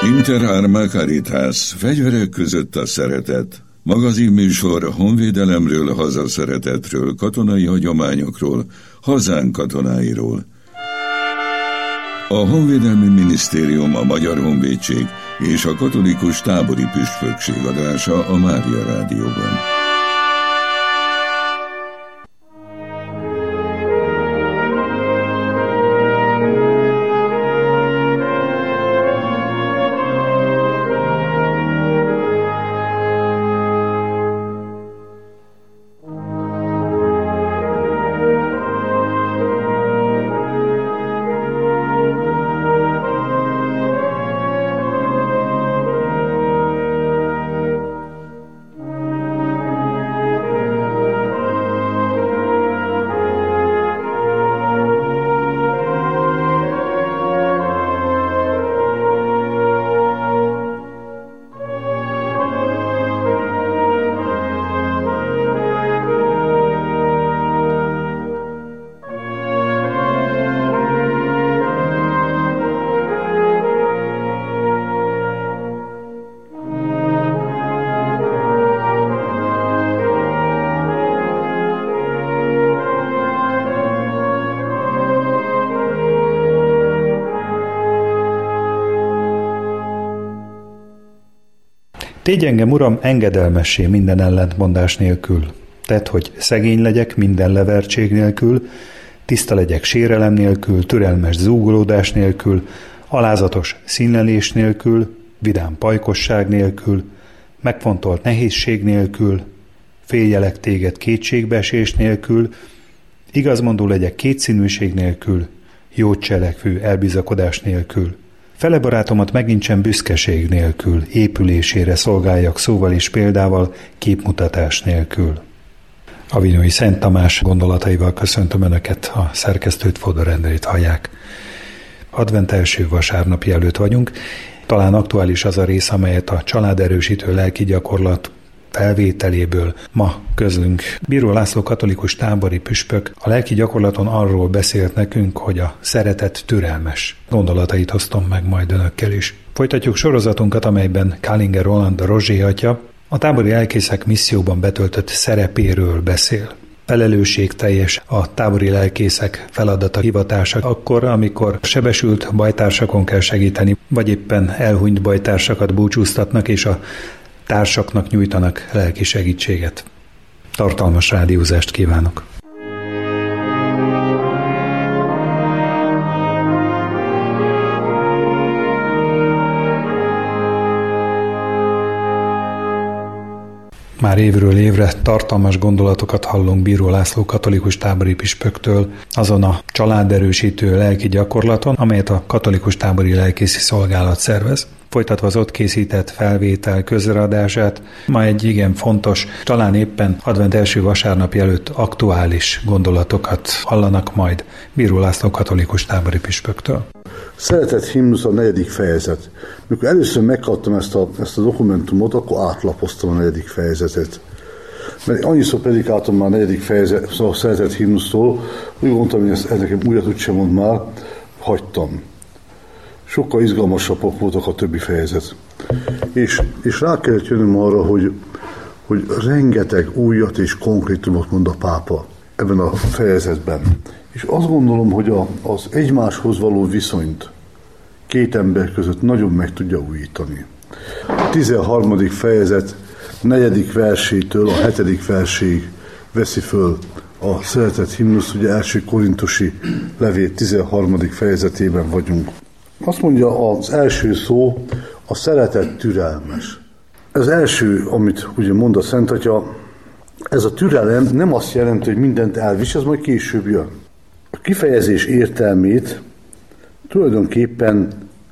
Inter Arma Caritas, fegyverek között a szeretet. Magazinműsor honvédelemről, hazaszeretetről, katonai hagyományokról, hazánk katonáiról. A Honvédelmi Minisztérium, a Magyar Honvédség és a Katolikus Tábori Püspökség adása a Mária Rádióban. Tégy engem, Uram, engedelmessé minden ellentmondás nélkül. Tedd, hogy szegény legyek minden levertség nélkül, tiszta legyek sérelem nélkül, türelmes zúgolódás nélkül, alázatos színlelés nélkül, vidám pajkosság nélkül, megfontolt nehézség nélkül, féljelek téged kétségbeesés nélkül, igazmondó legyek kétszínűség nélkül, jót cselekvő elbizakodás nélkül. Fele barátomat megincsen büszkeség nélkül, épülésére szolgáljak szóval és példával, képmutatás nélkül. Avignói Szent Tamás gondolataival köszöntöm Önöket, a szerkesztőt, Fodor Endrét hallják. Advent első vasárnapi előtt vagyunk. Talán aktuális az a rész, amelyet a családerősítő lelki gyakorlat felvételéből ma közlünk. Bíró László katolikus tábori püspök a lelki gyakorlaton arról beszélt nekünk, hogy a szeretet türelmes. Gondolatait osztom meg majd Önökkel is. Folytatjuk sorozatunkat, amelyben Kálinger Roland, a Rozsé atya a tábori lelkészek misszióban betöltött szerepéről beszél. Felelősségteljes a tábori lelkészek feladata, hivatása akkor, amikor sebesült bajtársakon kell segíteni, vagy éppen elhunyt bajtársakat búcsúztatnak, és a társaknak nyújtanak lelki segítséget. Tartalmas rádiózást kívánok! Már évről évre tartalmas gondolatokat hallunk Bíró László katolikus tábori püspöktől azon a családerősítő lelki gyakorlaton, amelyet a katolikus tábori lelkészi szolgálat szervez. Folytatva az ott készített felvétel közreadását, ma egy igen fontos, talán éppen advent első vasárnapi előtt aktuális gondolatokat hallanak majd Bíró László katolikus tábori püspöktől. Szeretett himnusz a 4. fejezet. Mikor először megkaptam ezt a dokumentumot, akkor átlapoztam a 4. fejezetet. Mert annyiszor predikáltam már a 4. fejezet, szóval a szeretett himnusztól, úgy mondtam, hogy ezt nekem újat úgysem mond már, hagytam. Sokkal izgalmasabbak voltak a többi fejezet. És rá kellett jönnöm arra, hogy rengeteg újat és konkrétumot mond a pápa ebben a fejezetben. És azt gondolom, hogy az egymáshoz való viszonyt két ember között nagyon meg tudja újítani. A 13. fejezet 4. versétől a 7. verséig veszi föl a szeretett himnusz, ugye első korintusi levél 13. fejezetében vagyunk. Azt mondja az első szó, a szeretet türelmes. Az első, amit ugye mond a Szent Atya, ez a türelem nem azt jelenti, hogy mindent elvis, ez majd később jön. A kifejezés értelmét tulajdonképpen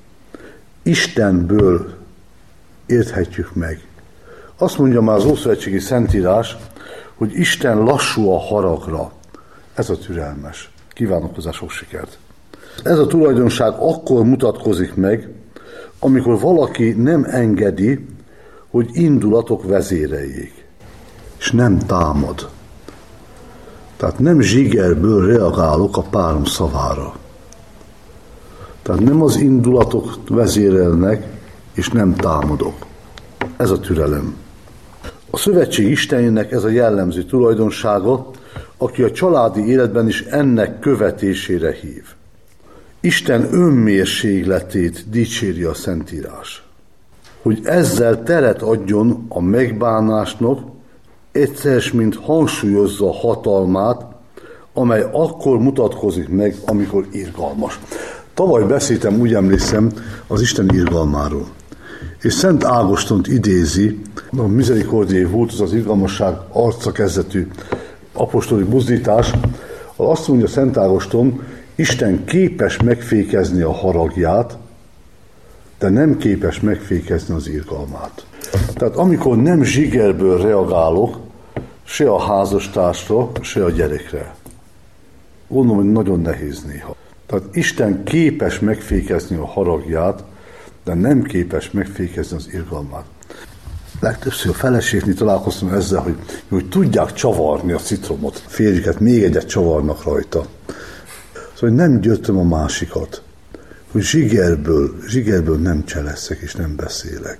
Istenből érthetjük meg. Azt mondja már az Ószövetségi Szentírás, hogy Isten lassú a haragra. Ez a türelmes. Kívánok hozzá sok sikert. Ez a tulajdonság akkor mutatkozik meg, amikor valaki nem engedi, hogy indulatok vezéreljék, és nem támad. Tehát nem zsigerből reagálok a párom szavára. Tehát nem az indulatok vezérelnek, és nem támadok. Ez a türelem. A szövetség Istenének ez a jellemző tulajdonsága, aki a családi életben is ennek követésére hív. Isten önmérségletét dicséri a Szentírás. Hogy ezzel teret adjon a megbánásnak, egyszer mint hangsúlyozza a hatalmát, amely akkor mutatkozik meg, amikor irgalmas. Tavaly beszéltem, úgy emlékszem, az Isten irgalmáról. És Szent Ágostont idézi, a Misericordiae Vultus, az irgalmasság arca kezdetű apostoli buzdítás, ahol azt mondja Szent Ágoston, Isten képes megfékezni a haragját, de nem képes megfékezni az irgalmát. Tehát amikor nem zsigerből reagálok, se a házastársra, se a gyerekre. Gondolom, hogy nagyon nehéz néha. Tehát Isten képes megfékezni a haragját, de nem képes megfékezni az irgalmát. Legtöbbször a feleségnél találkoztam ezzel, hogy tudják csavarni a citromot. Férjüket még egyet csavarnak rajta. Szóval nem győztem a másikat, hogy zsigerből nem cseleszek és nem beszélek.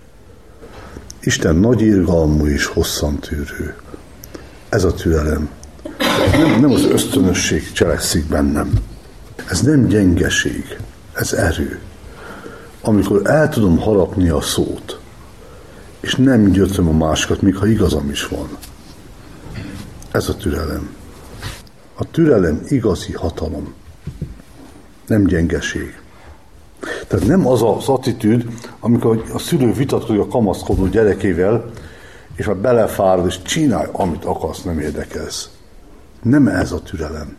Isten nagy irgalmú és hosszantűrő. Ez a türelem. Nem az ösztönösség cselekszik bennem. Ez nem gyengeség, ez erő. Amikor el tudom harapni a szót, és nem gyötröm a másikat, még ha igazam is van. Ez a türelem. A türelem igazi hatalom, nem gyengeség. Tehát nem az az attitűd, amikor a szülő vitatkozik a kamaszkodó gyerekével, és már belefárad, és csinálj, amit akarsz, nem érdekelsz. Nem ez a türelem.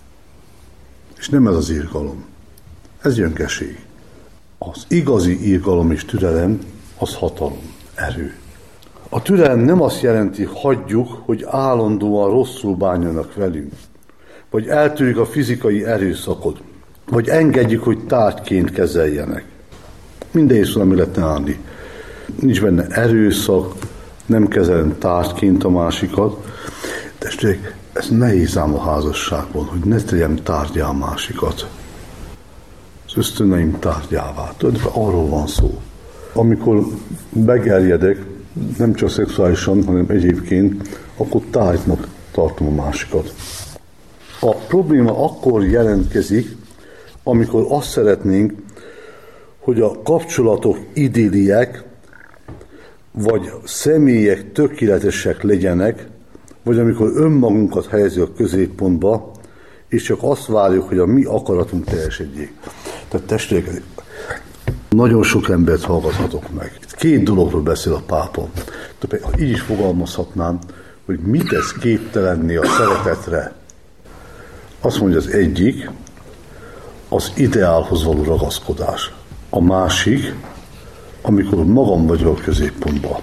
És nem ez az irgalom. Ez gyöngeség. Az igazi irgalom és türelem, az hatalom, erő. A türelem nem azt jelenti, hagyjuk, hogy állandóan rosszul bánjanak velünk, vagy eltűrjük a fizikai erőszakot, vagy engedjük, hogy tárgyként kezeljenek. Minden is valami lehetne állni. Nincs benne erőszak, nem kezelem tárgyként a másikat. Testvérek, ez nehéz ám a házasságban, hogy ne tegyem tárgyá a másikat. Az ösztöneim tárgyává. Tulajdonképpen arról van szó. Amikor begerjedek, nem csak szexuálisan, hanem egyébként, akkor tárgynak tartom a másikat. A probléma akkor jelentkezik, amikor azt szeretnénk, hogy a kapcsolatok idilliek, vagy személyek tökéletesek legyenek, vagy amikor önmagunkat helyezzük a középpontba, és csak azt várjuk, hogy a mi akaratunk teljesedjék. Tehát testvérek, nagyon sok embert hallgathatok meg. Két dologról beszél a pápa. Ha így is fogalmazhatnám, hogy mit tesz képtelenni a szeretetre. Azt mondja, az egyik, az ideálhoz való ragaszkodás. A másik, amikor magam vagyok a középpontban.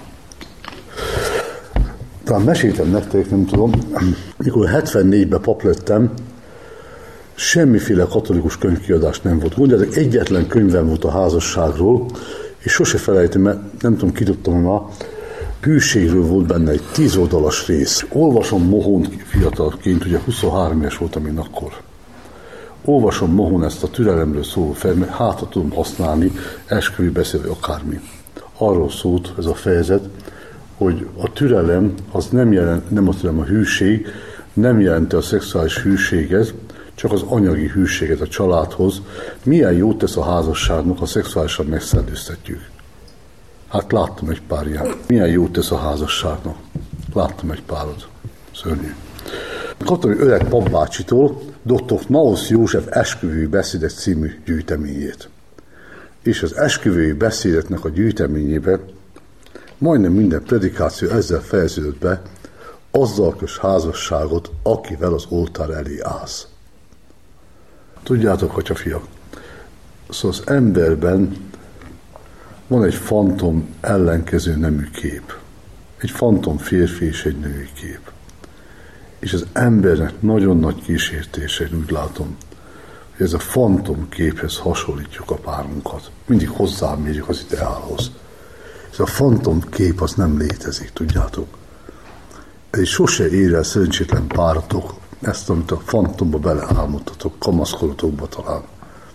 Talán meséltem nektek, nem tudom, mikor 74-ben pap lettem, semmiféle katolikus könyvkiadás nem volt. Gondoljátok, egyetlen könyvem volt a házasságról, és sose felejtem, mert nem tudom, ki tudtam már, hűségről volt benne egy 10 oldalas rész. Olvasom Mohón fiatalként, ugye 23 éves voltam én akkor. Olvasom Mohón ezt a türelemről szóló fel, mert hátra tudom használni, esküvő beszélve akármi. Arról szólt ez a fejezet, hogy a türelem az nem azt jelenti a hűség, nem jelenti a szexuális hűséget, csak az anyagi hűséget a családhoz. Milyen jót tesz a házasságnak, ha szexuálisan megszellőztetjük? Hát láttam egy pár ilyen. Milyen jót tesz a házasságnak? Láttam egy párod. Szörnyű. Kaptam egy öreg papbácsitól dr. Mausz József esküvői beszédek című gyűjteményét. És az esküvői beszédeknek a gyűjteményében majdnem minden predikáció ezzel fejeződött be, azzal kös házasságot, akivel az oltár elé állsz. Tudjátok, atyafiak, szóval az emberben van egy fantom ellenkező nemű kép. Egy fantom férfi és egy női kép. És az embernek nagyon nagy kísértése, úgy látom, hogy ez a fantom képhez hasonlítjuk a párunkat. Mindig hozzámérjük az ideálhoz. Ez a fantom kép az nem létezik, tudjátok. Ez sose ér el szerencsétlen páratok ezt, amit a fantomba beleálmodtatok, kamaszkoratokba talán.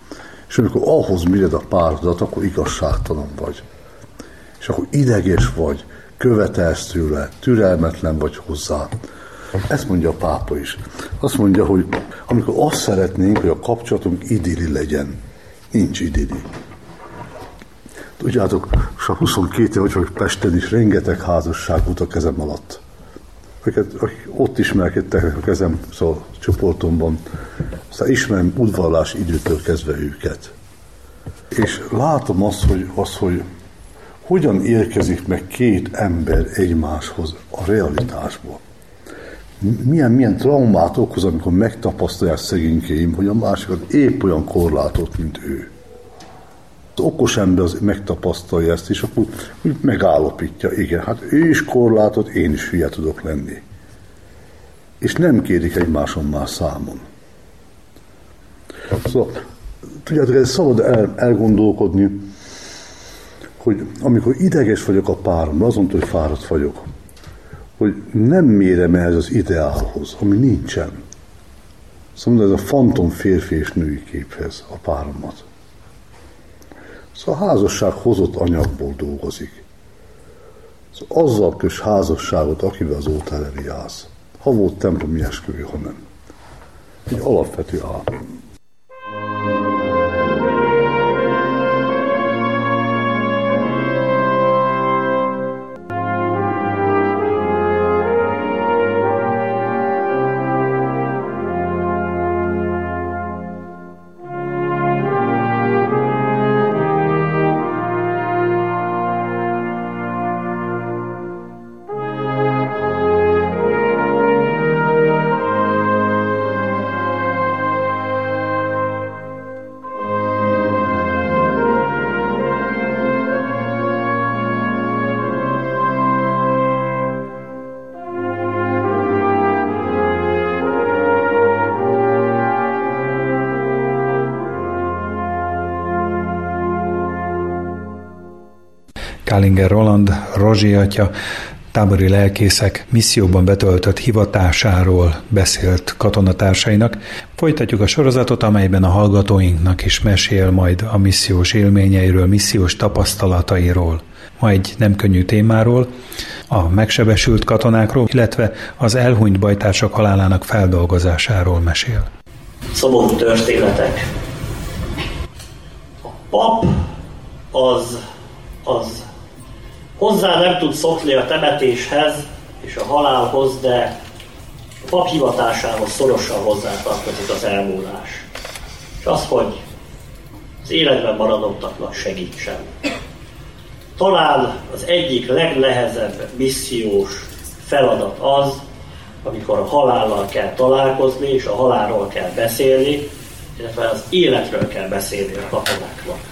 És amikor ahhoz méred a párodat, akkor igazságtalan vagy. És akkor ideges vagy, követelsz tőle, türelmetlen vagy hozzá. Ezt mondja a pápa is. Azt mondja, hogy amikor azt szeretnénk, hogy a kapcsolatunk idilli legyen, nincs idilli. Tudjátok, és a 22 év, hogy vagyok Pesten is, rengeteg házasság volt a kezem alatt. Akik ott ismerkedtek a kezem, szóval a csoportomban, aztán ismerem udvarlás időtől kezdve őket. És látom azt, hogy hogyan érkezik meg két ember egymáshoz a realitásból. Milyen traumát okoz, amikor megtapasztalják szegénykéim, hogy a másikat épp olyan korlátot, mint ő. Az okos ember az megtapasztalja ezt, és akkor megállapítja, igen, hát ő is korlátot, én is hülye tudok lenni. És nem kérik egymáson már számon. Szóval, tudjátok, ez szabad elgondolkodni, hogy amikor ideges vagyok a páromra, azon, hogy fáradt vagyok, hogy nem mérem ehhez az ideálhoz, ami nincsen. Szóval ez a fantom férfi és női képhez a páromat. Szóval a házasság hozott anyagból dolgozik. Szóval azzal kös házasságot, akivel az oltár elé állsz. Ha volt templomi esküvő, ha nem. Egy alapvető állam. Kálinger Roland, Rozsi atya, tábori lelkészek misszióban betöltött hivatásáról beszélt katonatársainak. Folytatjuk a sorozatot, amelyben a hallgatóinknak is mesél majd a missziós élményeiről, missziós tapasztalatairól. Ma egy nem könnyű témáról, a megsebesült katonákról, illetve az elhunyt bajtársak halálának feldolgozásáról mesél. Szomorú történetek. A pap az hozzá nem tud szokni a temetéshez és a halálhoz, de a pap hivatásához szorosan hozzátartozik az elmúlás. És az, hogy az életben maradottaknak segítsen. Talán az egyik legnehezebb missziós feladat az, amikor a halállal kell találkozni, és a halálról kell beszélni, illetve az életről kell beszélni a katonáknak.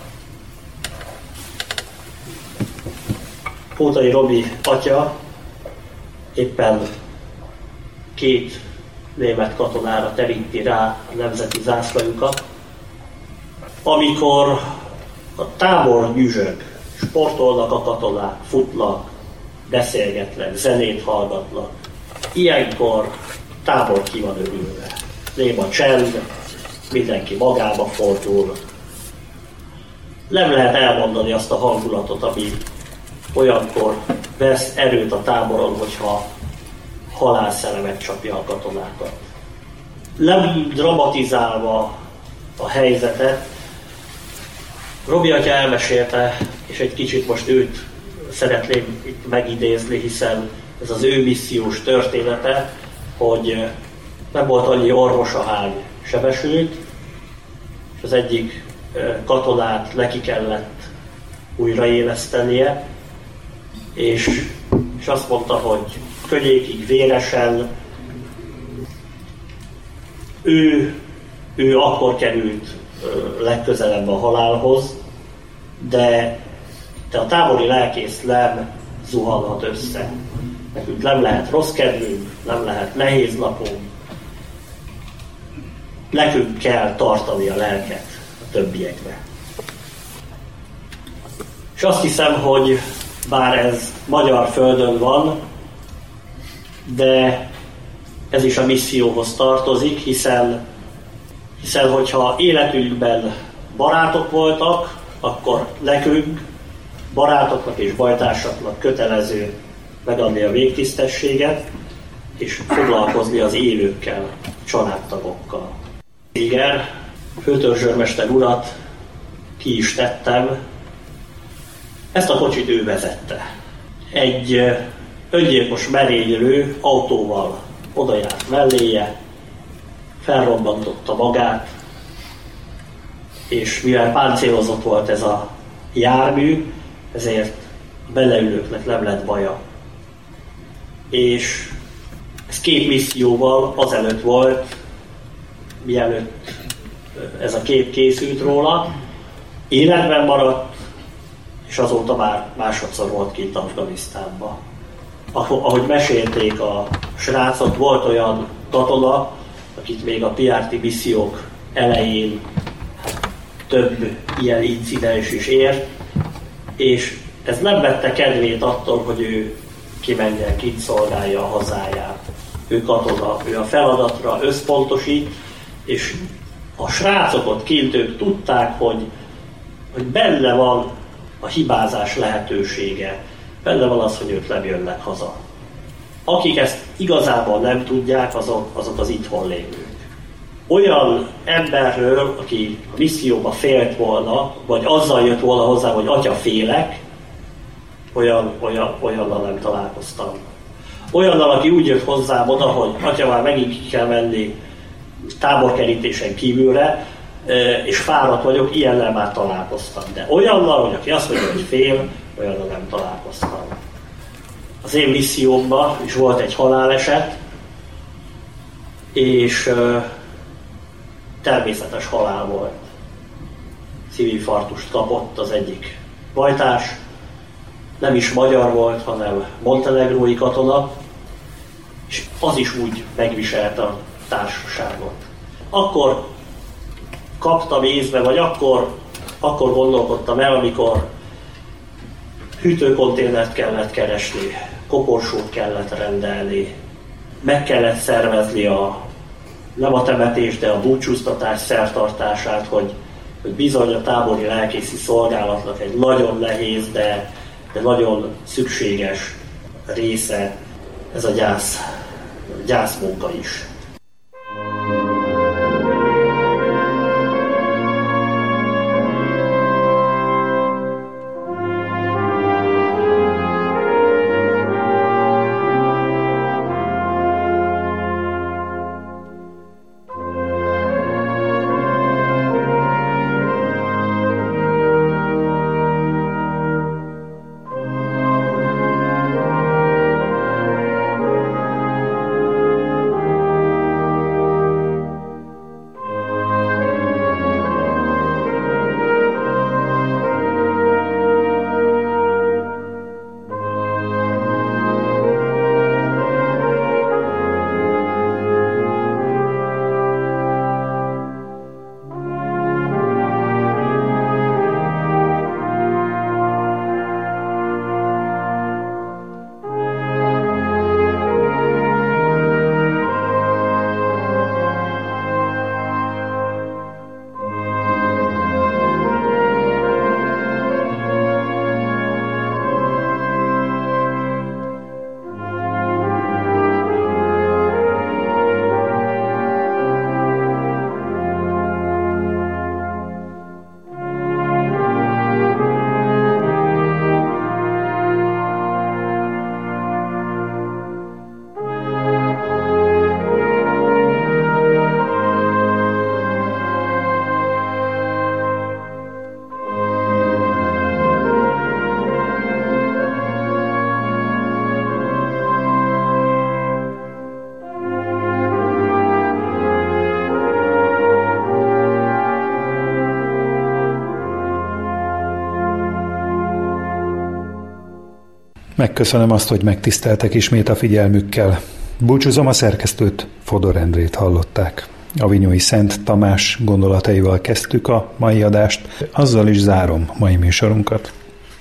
Pótai Robi atya éppen 2 német katonára teríti rá a nemzeti zászlajukat, amikor a tábor nyüzsög, sportolnak a katonák, futnak, beszélgetnek, zenét hallgatnak. Ilyenkor tábor ki van örülve. Néma csend, mindenki magába fordul. Nem lehet elmondani azt a hangulatot, ami olyankor vesz erőt a táboron, hogyha halálszelemek csapja a katonákat. Nem dramatizálva a helyzetet, Robi atya elmesélte, és egy kicsit most őt szeretném itt megidézni, hiszen ez az ő missziós története, hogy nem volt annyi orvos, ahány sebesült, és az egyik katonát neki kellett újraélesztenie, és azt mondta, hogy könnyékig véresen ő akkor került legközelebb a halálhoz, de a tábori lelkész nem zuhanhat össze. Nekünk nem lehet rossz kedvünk, nem lehet nehéz napunk. Nekünk kell tartani a lelket a többiekbe. És azt hiszem, hogy bár ez magyar földön van, de ez is a misszióhoz tartozik, hiszen hogyha életünkben barátok voltak, akkor nekünk, barátoknak és bajtársaknak kötelező megadni a végtisztességet, és foglalkozni az élőkkel, családtagokkal. Igen, főtörzsőrmester urat ki is tettem, ezt a kocsit ő vezette. Egy öngyilkos merénylő autóval odajárt melléje, felrobbantotta magát, és mivel páncélozott volt ez a jármű, ezért a beleülőknek nem lett baja. És ez 2 misszióval azelőtt volt, mielőtt ez a kép készült róla, életben maradt, és azóta már másodszor volt kint Afganisztánban. Ahogy mesélték a srácok, volt olyan katona, akit még a PRT missziók elején több ilyen incidens is ért, és ez nem vette kedvét attól, hogy ő kimenjen, kint szolgálja a hazáját. Ő katona, ő a feladatra összpontosít, és a srácok ott kint ők tudták, hogy benne van a hibázás lehetősége, benne van az, hogy ők nem jönnek haza. Akik ezt igazából nem tudják, azok az itthon lévők. Olyan emberről, aki a misszióba félt volna, vagy azzal jött volna hozzá, hogy atya félek, olyannal nem találkoztam. Olyannal, aki úgy jött hozzám oda, hogy atya, már megint ki kell menni táborkerítésen kívülre, és fáradt vagyok, ilyennel már találkoztam. De olyannal, hogy aki azt mondja, hogy fél, olyannal nem találkoztam. Az én missziómban is volt egy haláleset, és természetes halál volt. Szívinfarktust kapott az egyik bajtárs, nem is magyar volt, hanem montenegrói katona, és az is úgy megviselte a társaságot. Akkor kaptam észbe, vagy akkor gondolkodtam el, amikor hűtőkonténert kellett keresni, koporsót kellett rendelni, meg kellett szervezni nem a temetés, de a búcsúztatás szertartását, hogy bizony a tábori lelkészi szolgálatnak egy nagyon nehéz, de nagyon szükséges része ez a gyászmunka is. Megköszönöm azt, hogy megtiszteltek ismét a figyelmükkel. Búcsúzom, a szerkesztőt, Fodor Endrét hallották. Avignói Szent Tamás gondolataival kezdtük a mai adást, azzal is zárom mai műsorunkat.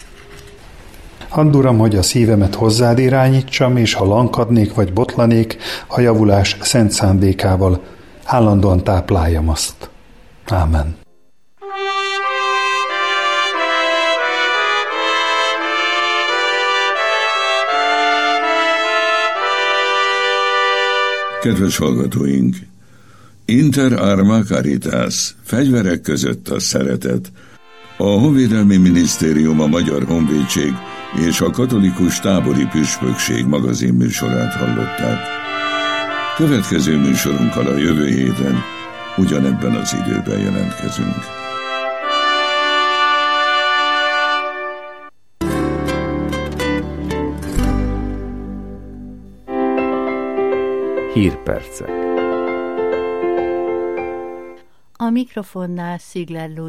Hadd uram, hogy a szívemet hozzád irányítsam, és ha lankadnék vagy botlanék, a javulás szent szándékával állandóan tápláljam azt. Ámen. Kedves hallgatóink! Inter arma caritas, fegyverek között a szeretet. A Honvédelmi Minisztérium, a Magyar Honvédség és a Katolikus Tábori Püspökség magazinműsorát hallották. Következő műsorunkkal a jövő héten ugyanebben az időben jelentkezünk. Hírpercek. A mikrofonnál Szigler